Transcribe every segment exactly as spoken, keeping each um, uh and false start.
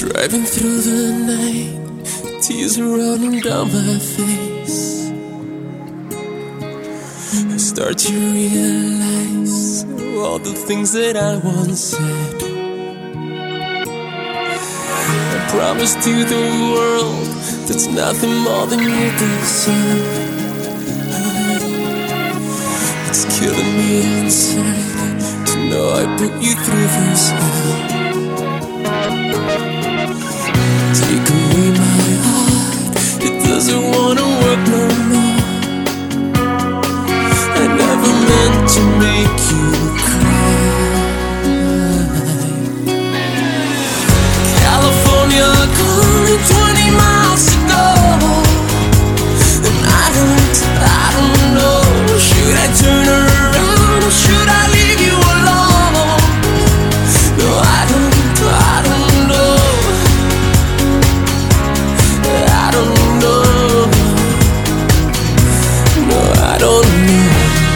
Driving through the night, tears are running down my face. I start to realize all the things that I once said. I promised you the world, that's nothing more than you deserve. It's killing me inside to know I put you through this hell. Take away my heart, it doesn't wanna work no more. I never meant to make you cry. California calling twenty miles to go, and I don't, I don't know. Should I turn around or should I leave you alone? No, I don't, I don't know. I don't know. No, I don't know.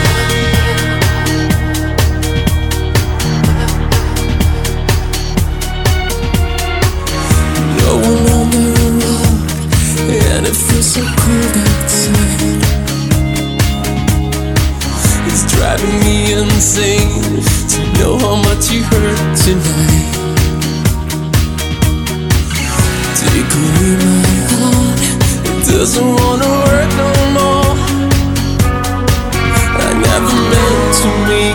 No one on the road, and it feels so cold outside. It's driving me insane to know how much you hurt tonight. Take away my heart, it doesn't wanna work no more. I never meant to make